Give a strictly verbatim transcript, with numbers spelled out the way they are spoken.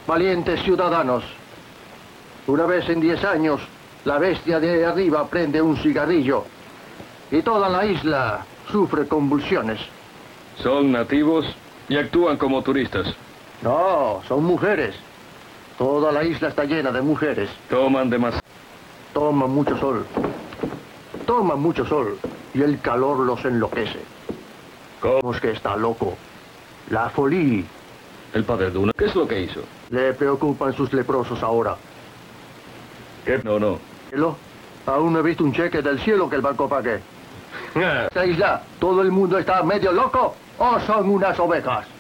Valientes ciudadanos, una vez en diez años, la bestia de arriba prende un cigarrillo y toda la isla sufre convulsiones. Son nativos y actúan como turistas. No, son mujeres. Toda la isla está llena de mujeres. Toman demasiado. Toman mucho sol. Toman mucho sol y el calor los enloquece. ¿Cómo es que está loco? La folie. El padre Duna, ¿qué es lo que hizo? Le preocupan sus leprosos ahora. ¿Qué? No, no. ¿Lo? Aún no he visto un cheque del cielo que el banco pague. ¿Esta isla, todo el mundo está medio loco o son unas ovejas?